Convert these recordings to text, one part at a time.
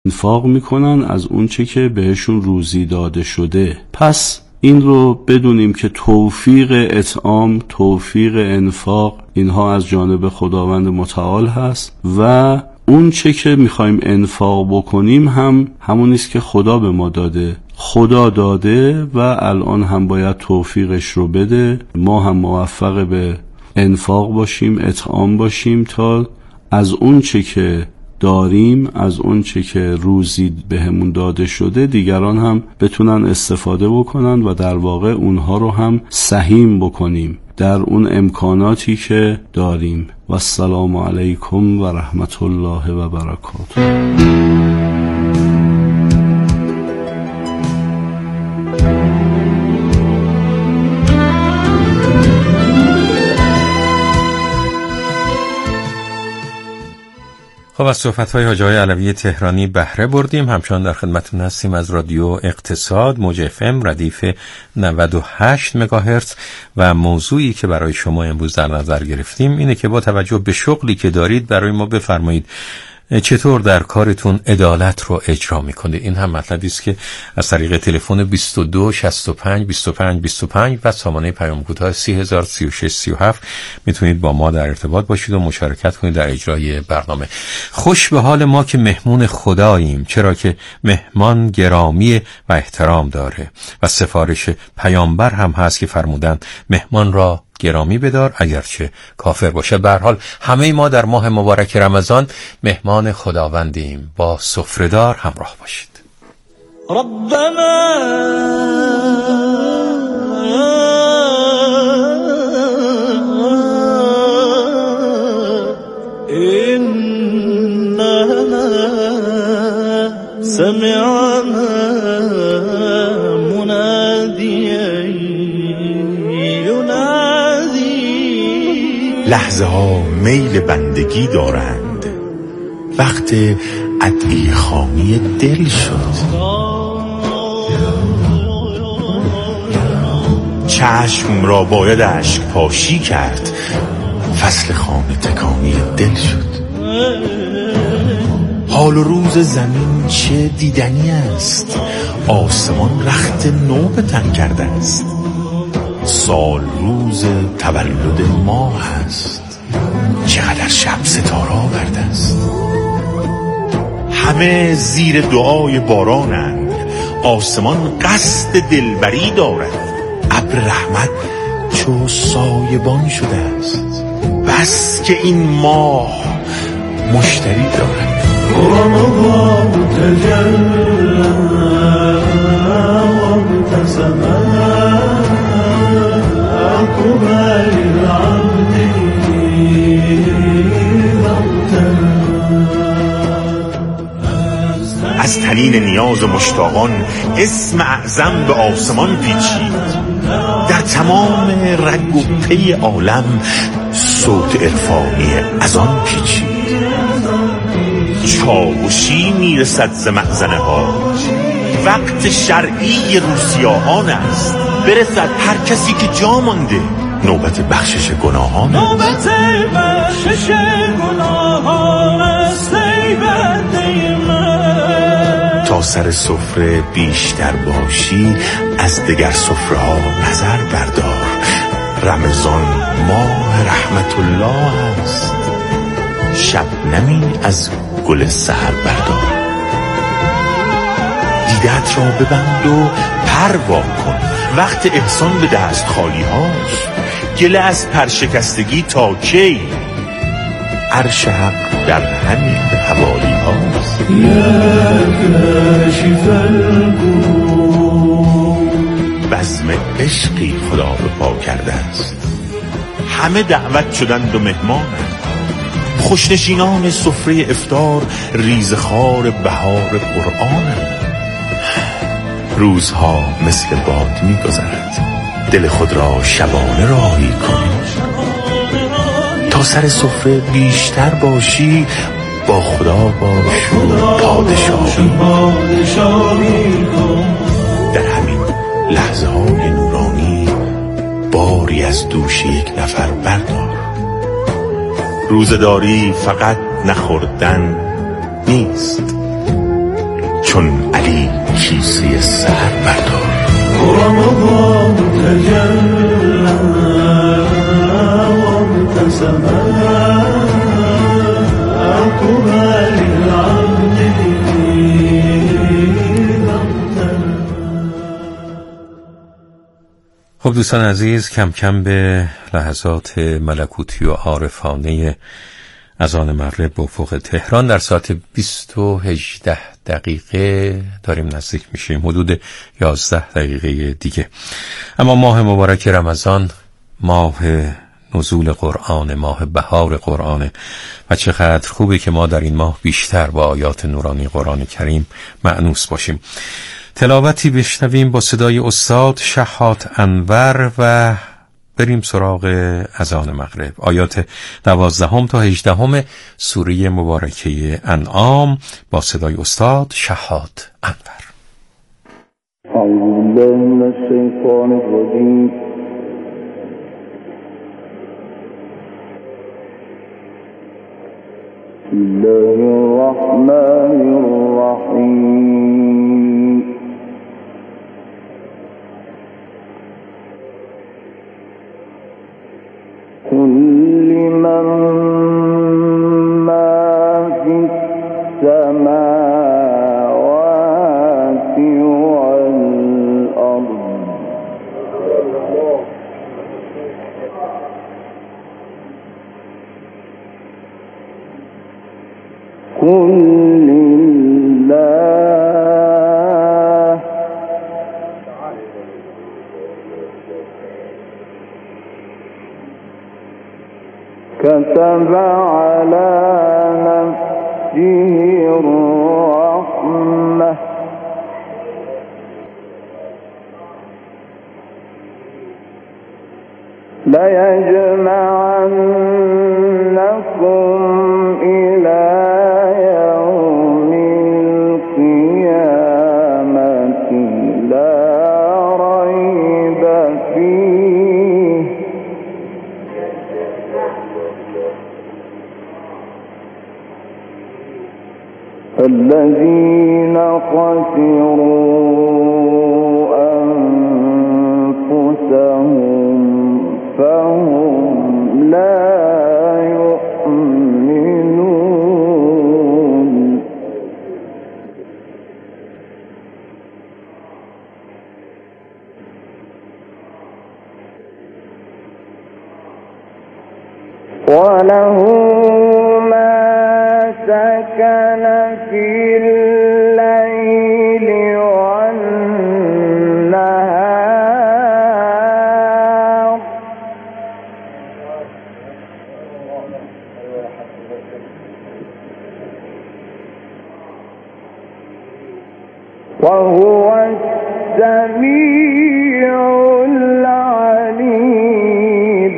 انفاق میکنن از اون چه که بهشون روزی داده شده. پس این رو بدونیم که توفیق اطعام، توفیق انفاق، اینها از جانب خداوند متعال هست و اون چه که میخوایم انفاق بکنیم هم همونیست که خدا به ما داده. خدا داده و الان هم باید توفیقش رو بده، ما هم موفق به انفاق باشیم، اطعام باشیم تا از اون چه که داریم، از اون چه که روزی بهمون داده شده دیگران هم بتونن استفاده بکنن و در واقع اونها رو هم سهیم بکنیم در اون امکاناتی که داریم. و السلام علیکم و رحمت الله و برکاته. خب از صحبت‌های حاج آقای علوی تهرانی بهره بردیم. همچنان در خدمتتون هستیم از رادیو اقتصاد موج FM ردیف 98 مگاهرتز و موضوعی که برای شما امروز در نظر گرفتیم اینه که با توجه به شغلی که دارید برای ما بفرمایید چطور در کارتون عدالت رو اجرا میکنید. این هم مطلبی است که از طریق تلفن 22 65 25 25 و سامانه پیام کوتاه 3036 37 میتونید با ما در ارتباط باشید و مشارکت کنید در اجرای برنامه. خوش به حال ما که مهمون خداییم، چرا که مهمان گرامی و احترام داره و سفارش پیامبر هم هست که فرمودن مهمان را گرامی بدار اگرچه کافر باشه. به هر حال همه ما در ماه مبارک رمضان مهمان خداوندیم. با سفره‌دار همراه باشید. ربنا اننا سمعنا لحظه ها میل بندگی دارند، وقت ادعیه خوانی دل شد. چشم را باید اشک پاشی کرد، فصل خانه تکانی دل شد. حال و روز زمین چه دیدنی است، آسمان رخت نو به تن کرده است. سال روز تولد ماه است، چقدر شب ستاره آورده است. همه زیر دعای بارانند، آسمان قصد دلبری دارد. ابر رحمت چو سایبان شده است، بس که این ماه مشتری دارد. رمضان تجلی از تنین نیاز مشتاقان اسم اعظم به آسمان پیچید. در تمام رگ و پی عالم صوت عرفانی از آن پیچید. چاوشی میرسد ز مأذنه ها، وقت شرعی روسیاهان است. برسد هر کسی که جا مانده، نوبت بخشش گناهان است. نوبت بخشش گناهان است ای بنده من. تا سر سفره بیشتر باشی، از دگر سفره ها نظر بردار. رمضان ماه رحمت الله است، شبنمی از گل سحر بردار. دیدت را ببند و پروا کن، وقت احسان به دست خالی هاست. گله از پرشکستگی تا کی، عرش حق در همین حوالی هاست. بزم عشقی خدا به پا کرده است، همه دعوت شدند و مهمانند. خوشنشینان سفره افطار ریزخوار بهار قرآنند. روزها مثل باد می گذرد، دل خود را شبانه راهی کن. تا سر سفره بیشتر باشی، با خدا باش و پادشاهی کن. در همین لحظه های نورانی باری از دوش یک نفر بردار. روزداری فقط نخوردن نیست، چون علی کیسه سر بردار. خب دوستان عزیز، کم کم به لحظات ملکوتی و عارفانه اذان مغرب به افق تهران در ساعت 20:18 داریم نزدیک میشیم، حدود 11 دقیقه دیگه. اما ماه مبارک رمضان، ماه نزول قرآن، ماه بهار قرآن و چقدر خوبه که ما در این ماه بیشتر با آیات نورانی قرآن کریم مأنوس باشیم. تلاوتی بشنویم با صدای استاد شحات انور و بریم سراغ اذان مغرب. آیات 12 تا 18 سوره مبارکه انعام با صدای استاد شحات انور. اعوذ بالله من الشیطان الرجیم. بسم الله الرحمن الرحیم. قل لمن ما في السماوات والأرض قل لله كتب على نفسه الرحمة ليجمعنكم إلى يوم القيامة لا ريب فيه الذين خسروا أنفسهم فهم لا يؤمنون. وله ما سكن في الليل والنهار وهو السميع العليم.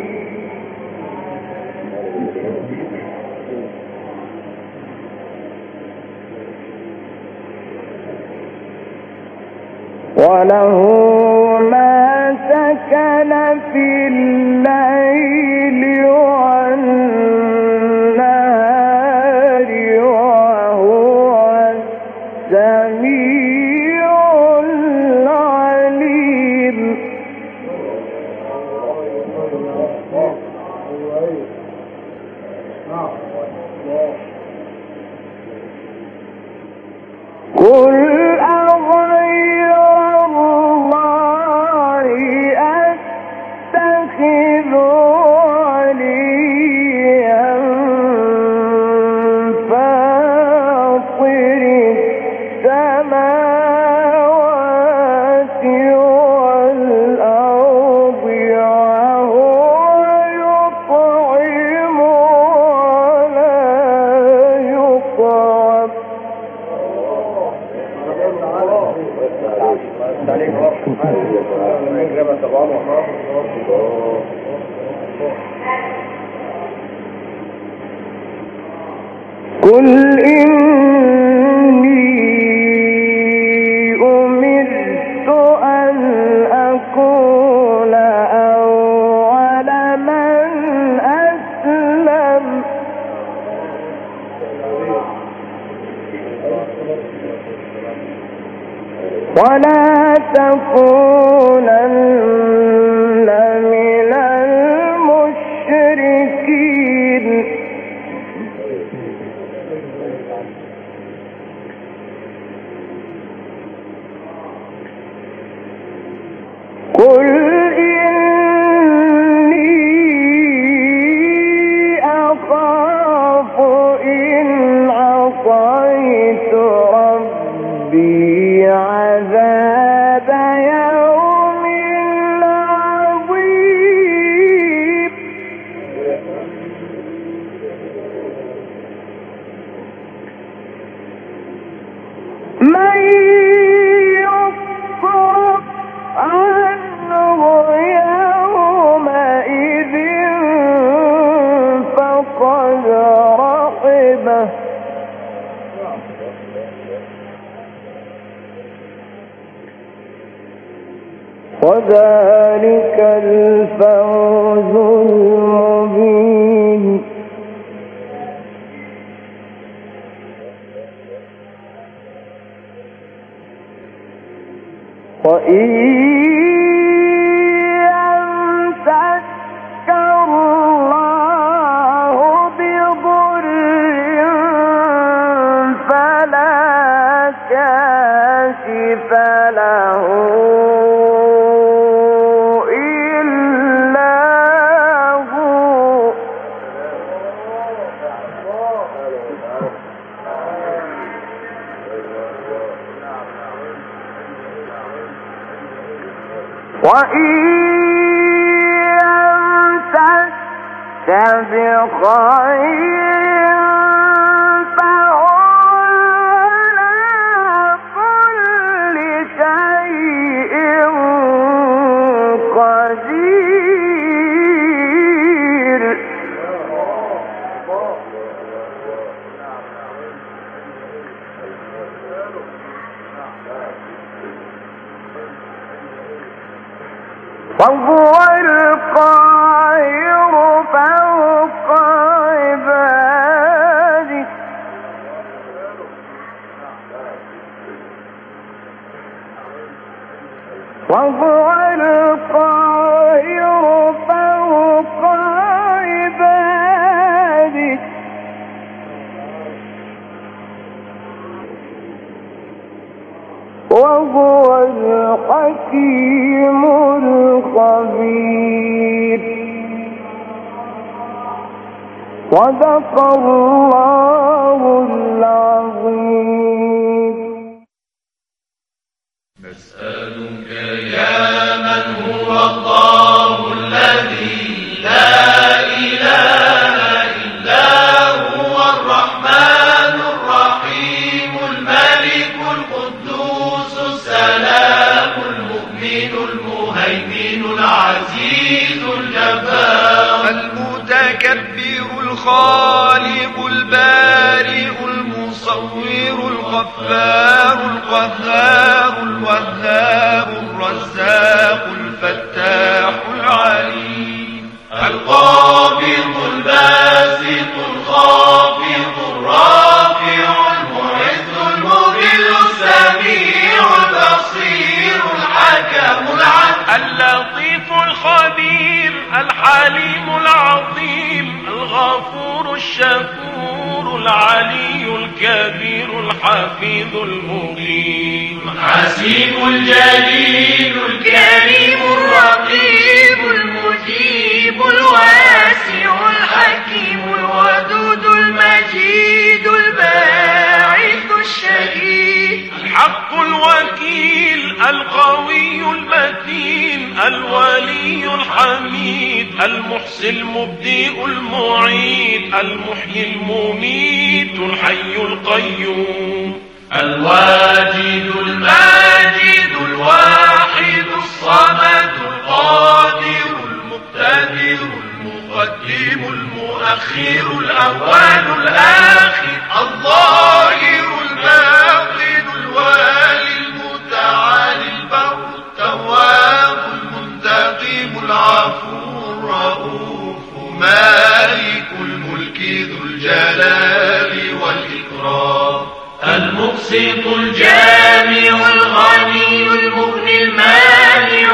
وله ما سكن في الليل والنهار وهو السميع العليم. قل أغير الله أتخذ وليا فاطر السماوات والأرض وهو يطعم ولا يطعم قل إني أمرت أن أكون أول من أسلم ولا تكونن من المشركين قل إني أخاف إن عصيت ربي عذاب يوم عظيم من يصرف عنه يومئذ فقد رحمه وذلك الفوز المبين وإن يمسك الله بضر فلا كاشف له إلا هو وإن يمسك بخير فهو على كل شيء قدير وهو القاهر فوق عباده وهو القاهر فوق عباده وهو الحكيم الخبير صدق الله العظيم نسألك يا من هو الله الذي لا إله إلا هو الرحمن الرحيم الملك القدوس السلام المؤمن المهيمن العزيز الجبار المتكبر الخالق البارئ المصور الغفار القهار الوهاب الرزاق الفتاح العليم القابض الباسط الخافض الرافع المعز المذل السميع البصير الحكم العدل اللطيف الخبير الحليم العظيم الغفور الشكور العلي الكبير الحفيظ المقيم الحسيب الجليل الكريم الرقيب المجيب الواسع الحكيم الودود المجيد الباعث الشهيد الحق الوكيل القوي المتين الولي الحميد المحصي المبدئ المعيد المحيي المميت الحي القيوم الواجد الماجد الواحد الصمد القادر المقتدر المقدم المؤخر الأول الآخر الظاهر الباطن الوالي المتعالي البر التواب المنتقم العفو الرؤوف مالك الملك ذو الجلال والإكرام المقسط الجامع الغني المغني المانع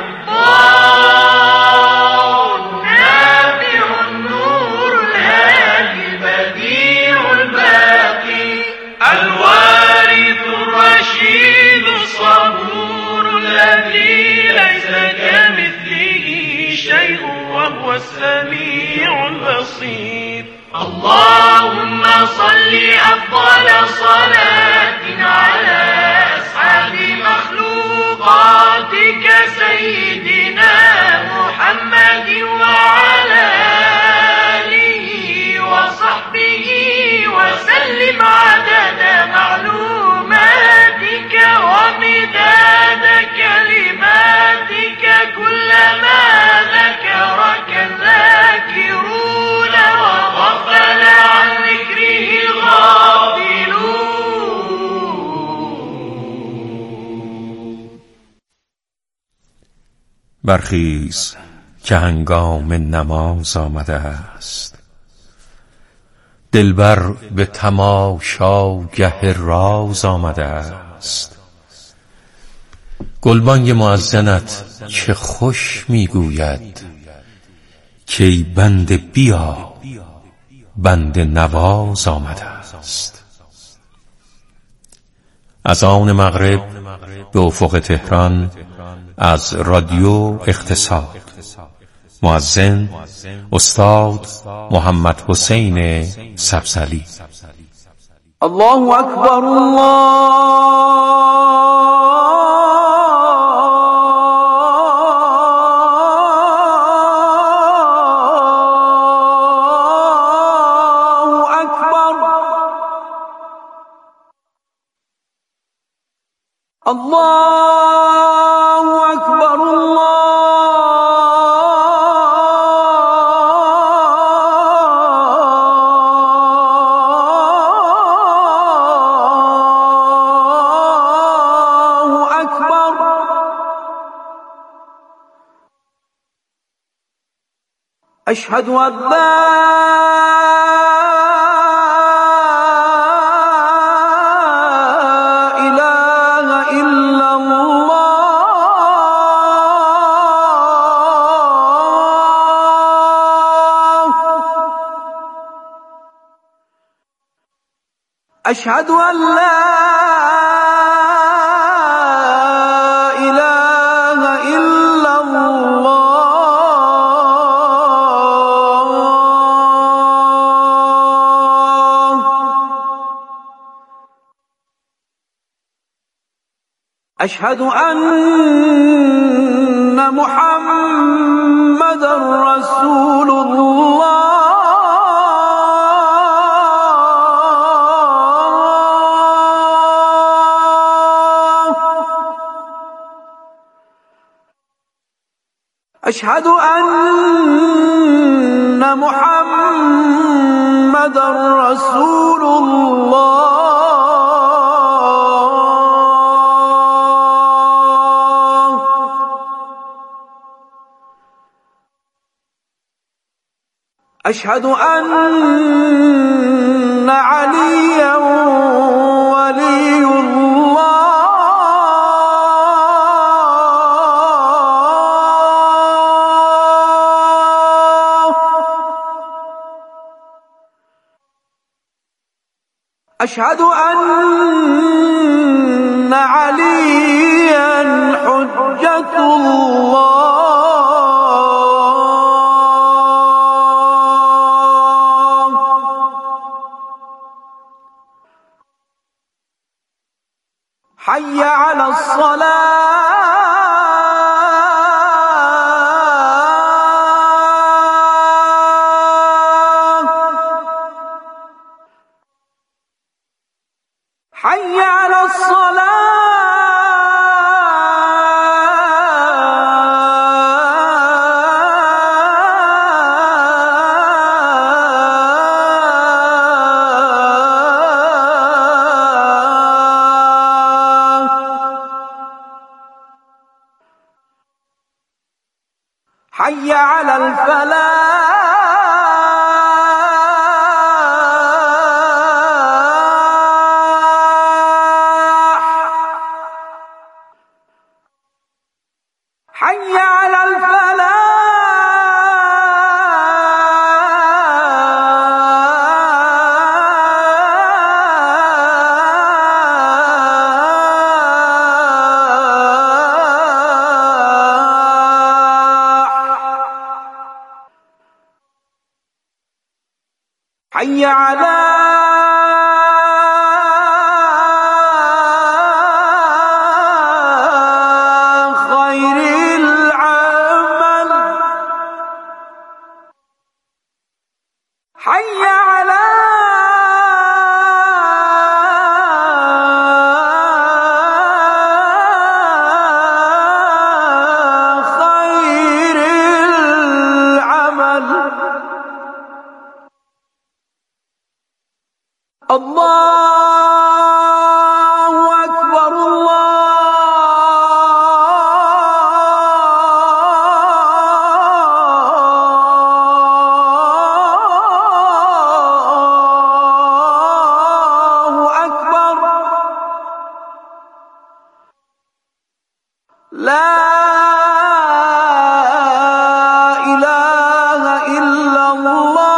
الضار النافع النور الهادي البديع الباقي الوارث الرشيد الصبور الذي ليس كمثله شيء وهو السميع البصير. اللهم صل أفضل صلاة على أسعد مخلوقاتك سيدنا محمد وعلى آله وصحبه وسلم عدد معلوماتك ومداد كلماتك كلما ذكرك الذاكرون وغفل عن ذكره الغافلون. برخیز که هنگام نماز آمده است، دلبر به تماشاگه راز آمده است. گلبانگ مؤذنت چه خوش میگوید که ای بنده بیا، بنده نواز آمده است. از آن مغرب به افق تهران از رادیو اقتصاد، مؤذن استاد محمد حسین سبزلی. الله أكبر الله أكبر الله أكبر الله أكبر. أشهد أن لا إله إلا الله. أشهد أن لا إله إلا الله. أشهد أن محمدًا رسول الله. أشهد أن محمدًا رسول الله. أشهد أن عليا ولي الله. أشهد أن عليا حجة الله. حي على الصلاة. حي على الصلاة. حي على الفلاح. حي على خير العمل حي على خير العمل الله أكبر الله أكبر لا إله إلا الله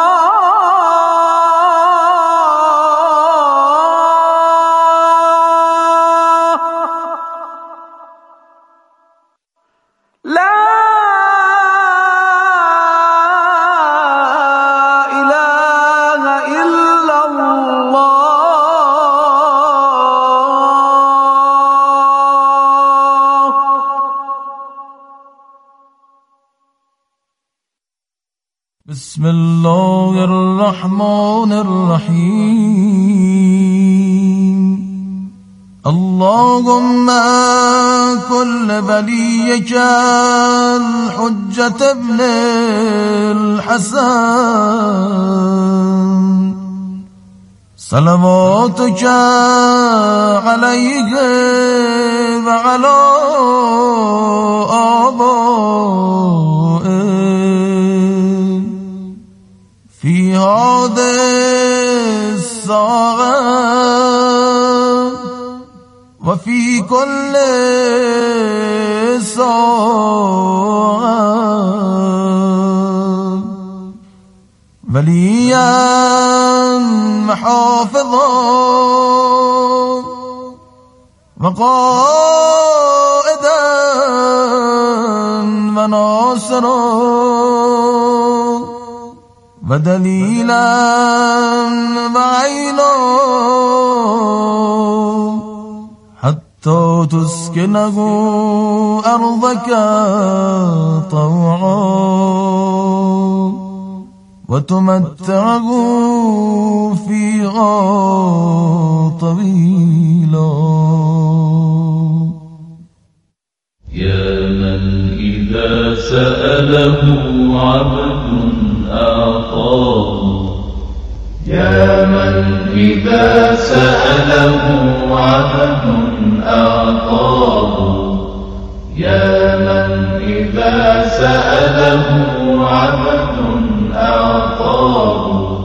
لا إله إلا الله بسم الله الرحمن الرحيم اللهم كل وليك الحجة ابن الحسن صلواتك عليه وعلى آبائه في هذه الساعة وفي كل ساعة وليا محافظا وقائدا وناصرا ودليلا وعينا حتى تسكنه أرضك طوعا وتمتعه فيها طويلا يا من إذا سأله عبد أعطاه يا من إذا سأله عبد أعطاه يا من إذا سأله عبد أعطاه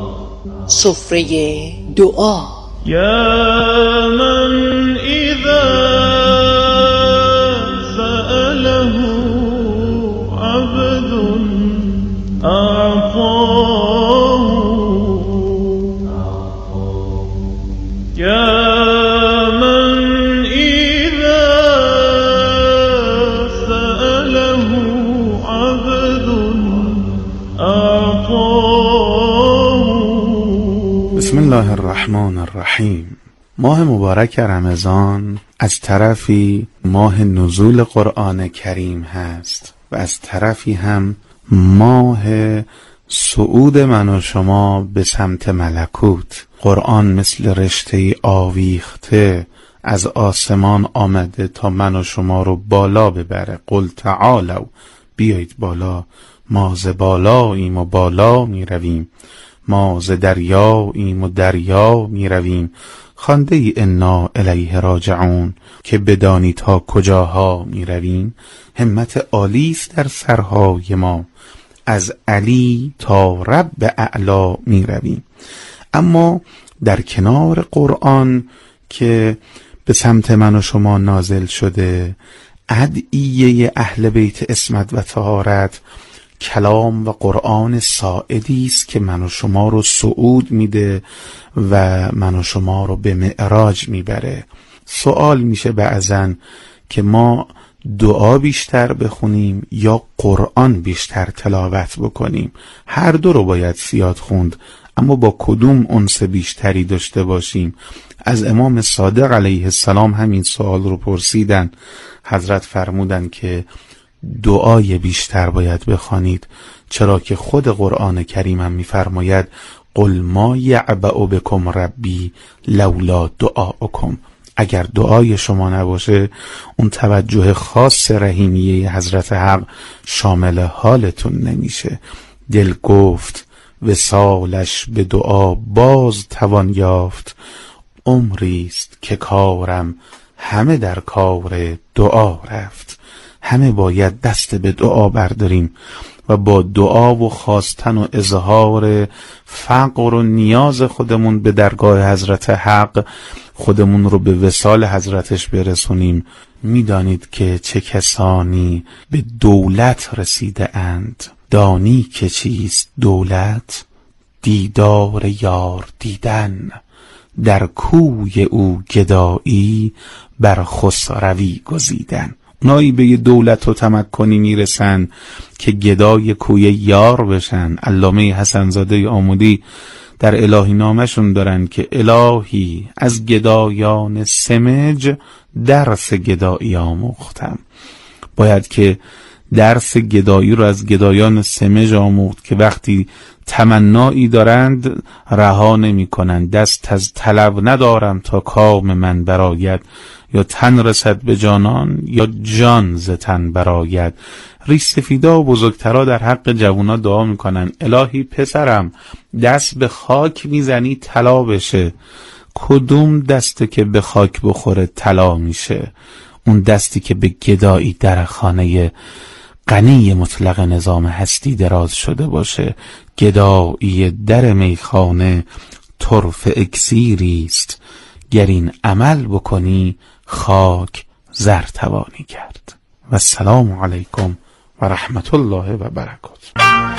سفره دعا يا من إذا سأله عبد أعطاه يا من إذا سأله عبد أعطاه. بسم الله الرحمن الرحیم. ماه مبارک رمضان از طرفی ماه نزول قرآن کریم هست و از طرفی هم ماه صعود من و شما به سمت ملکوت. قرآن مثل رشته آویخته از آسمان آمده تا من و شما رو بالا ببره. قل تعالوا، بیایید بالا. ما ز بالاییم و بالا می رویم، ما ز دریاییم و دریا می رویم. خوانده ای انا الیه راجعون که بدانی تا کجاها می رویم. همت عالی است در سرهای ما، از علی تا رب اعلا می رویم. اما در کنار قرآن که به سمت من و شما نازل شده، ادعیه اهل بیت عصمت و طهارت، کلام و قرآن ساعدی است که من و شما رو صعود میده و من و شما رو به معراج میبره. سوال میشه بعضن که ما دعا بیشتر بخونیم یا قرآن بیشتر تلاوت بکنیم. هر دو رو باید زیاد خوند، اما با کدوم انس بیشتری داشته باشیم؟ از امام صادق علیه السلام همین سوال رو پرسیدن. حضرت فرمودن که دعای بیشتر باید بخوانید، چرا که خود قرآن کریم هم میفرماید قل ما یعبأ بکم ربی لولا دعاؤکم. اگر دعای شما نباشه اون توجه خاص رحیمیه حضرت حق شامل حالتون نمیشه. دل گفت وصالش به دعا باز توان یافت، عمریست که کارم همه در کار دعا رفت. همه باید دست به دعا برداریم و با دعا و خواستن و اظهار فقر و نیاز خودمون به درگاه حضرت حق خودمون رو به وصال حضرتش برسونیم. میدانید که چه کسانی به دولت رسیده اند؟ دانی که چیست دولت؟ دیدار یار دیدن، در کوی او گدایی بر خسروی گزیدن. اونایی به یه دولت و تمکنی میرسن که گدای کوی یار بشن. علامه حسن زاده آمودی در الهی نامشون دارن که الهی از گدایان سمج درس گدایی آموختم. باید که درس گدایی رو از گدایان سمج آموخت که وقتی تمنایی دارند رها نمی کنند. دست از طلب ندارم تا کام من برآید، یا تن رسد به جانان یا جان ز تن برآید. ریش سفیدا و بزرگترا در حق جوونا دعا میکنن الهی پسرم دست به خاک میزنی طلا بشه. کدوم دسته که به خاک بخوره طلا میشه؟ اون دستی که به گدایی در خانه غنی مطلق نظام هستی دراز شده باشه. گدایی در میخانه طرف اکسیریست، گر این عمل بکنی خاک زر توانی کرد. و السلام علیکم و رحمت الله و برکاته.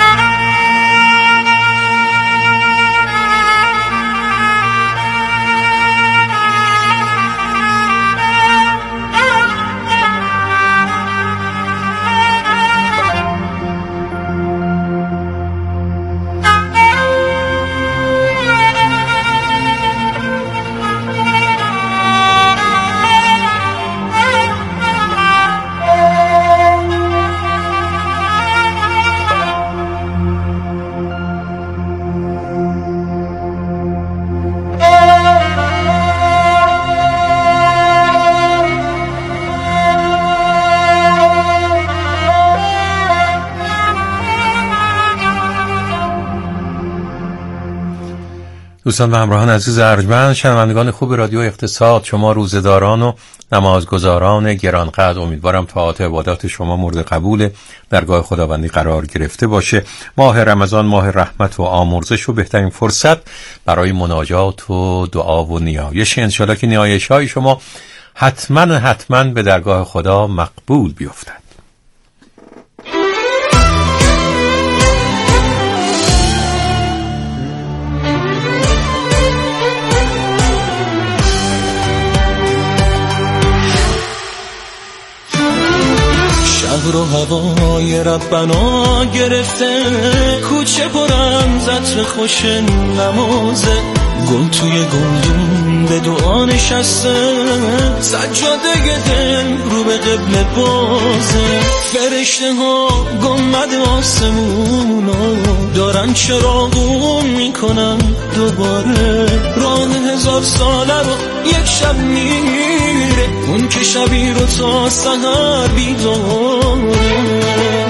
دوستان و همراهان عزیز ارجمند، شنوندگان خوب رادیو اقتصاد، شما روزداران و نمازگزاران گرانقدر، امیدوارم طاعات عبادات شما مورد قبول درگاه خداوندی قرار گرفته باشه. ماه رمضان ماه رحمت و آمرزش و بهترین فرصت برای مناجات و دعا و نیایش. انشالله که نیایش های شما حتما به درگاه خدا مقبول بیفتد. شهر و هوای ربنا گرفته، کوچه پرم زطر خوش نمازه، گل توی گلدون به دعا نشسته، سجاده دل رو به قبله بازه، فرشته ها گنبد آسمونا دارن چراغون میکنن دوباره، راه 1000 ساله رو یک شب میره، اون که شبی رو تا سحر بیداره.